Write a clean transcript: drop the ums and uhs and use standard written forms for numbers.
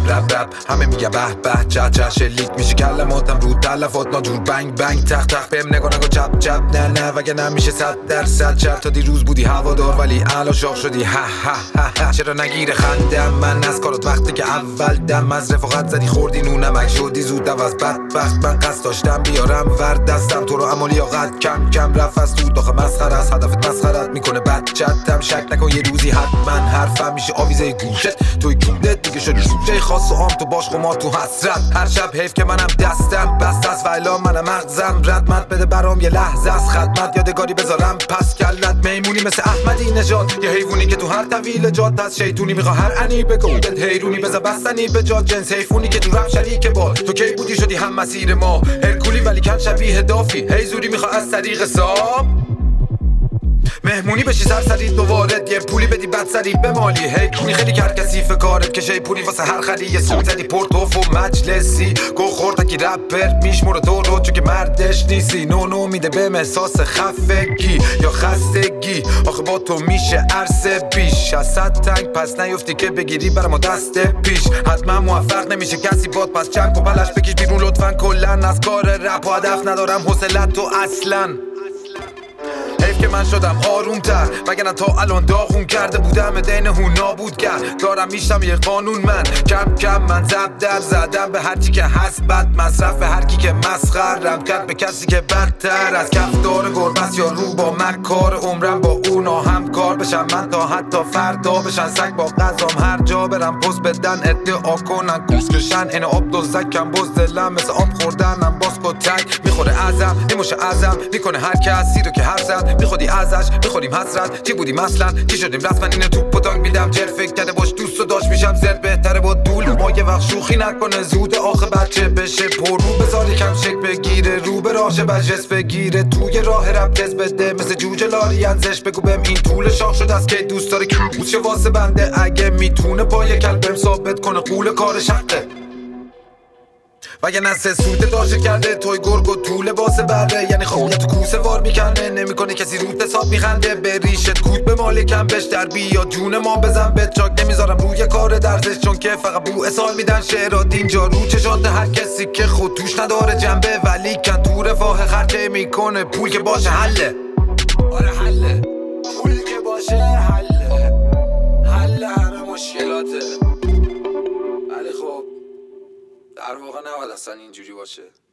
رب همه میگن به به چه شلیک میشه کلماتم رو تلفات ناجور بنگ بنگ تخ تخ بهم نگاه چپ چپ نه وگه نمیشه 100% شرط تا دیروز بودی هوادار ولی الان شاخ شدی ها ها ها چرا نگیره خندم من از کارات وقتی که اول دم از رفاقت زدی خوردی نونمک شدی زود عوض بدبخت من قصد داشتم بیارم ورد دستم تو رو عمل لیاقت کم کم رفت از تو داخل مسخره است هدفت مسخرت میکنه بچتم شک نکن یه روزی حتما حرفم میشه آویزه گوشت توی کودت دیگه شدی سوژه خاص و عام تو باش خمار تو حسرت هر شب حیف که منم دستم بست از ویلا منم مغزم ردمت بده برام یه لحظه از خدمت یادگاری بذارم پس کلت میمونی مثل احمدی نژاد یه حیوانی که تو هر طویل جات از شیطونی میخوا هر انی بگو دل حیرونی بذار بستنی به جات جنس حیفونی که تو رپ شریک با تو کی بودی شدی هم مسیر ما هرکولی ولی کن شبیه دافی هی زوری میخوا از طریق سام مهمونی بشی سرسری دوباره یه پولی بدی بعد سری بمالی هی کنی خیلی کرد کثیف کارت که شی پولی واسه هر خری یه سوت زدی پورتوف و مجلسی گو خوردکی رپر میشموره تو رو چون که مردش نیستی نو میده بهم احساس خفگی یا خستگی آخه با تو میشه عرصه بیش از 100 تنگ پس نیفتی که بگیری برا ما دست پیش حتما موفق نمیشه کسی باد پس چند و پلش بکش بیرون لطفا کلن از کار رپ و هدف ندارم حوصلت تو اصلا حیف که من شدم آروم تر وگرنه تا الان داغون کرده بودم دین هون نابود کرد دارم میشتم یه قانون من کم کم من زب در زدم به هرچی که هست بد مصرف هرکی که مسخرم کرد به کسی که بدتر از کفتار گربست یا رو با مکار عمرم با اونا همکار بشم من تا حتی فردا بشن سگ با غذام هر جا برم پست بدن ادعا کنن کوس کشن این آب دوزکم بز دلم مثل آب خوردنم باز کتک میخوره ازم میموشه ازم میکنه هر کسی رو که حرف زد میخودی ازش میخوریم حسرت چی بودیم اصلا چی شدیم رسما اینو توپ و تانک میدم جر فکر کرده باش دوست و داشت میشم زرد بهتره با دول ما یه وقت شوخی نکنه زود آخه بچه بشه پر رو بذار یکم شک بگیره رو به راشه بجس بگیره توی راه رب جز بده مثل جوجه لاری ازش بگو بهم این طول شاخ شد از که دوست داره که بوشه واسه بنده اگه میتونه پای کلبم ثابت کنه قول کارش حقه وگه نسه سوده داشته کرده توی گرگ و طول باسه بره یعنی خب تو کوسه وار میکنه نمیکنه کسی روت حساب میخنده به ریشت کود به مالکم بش در بیا جون ما بزن به چاک نمیذارم روی کار درزش چون که فقط بو اسال میدن شعرات اینجا رو چشات هر کسی که خود توش نداره جنبه ولی کن تو رفاه خرچه میکنه پول که باشه حله آره حله پول که باشه حله همه مشکلاته ولی خب در واقع نباید اصلا اینجوری باشه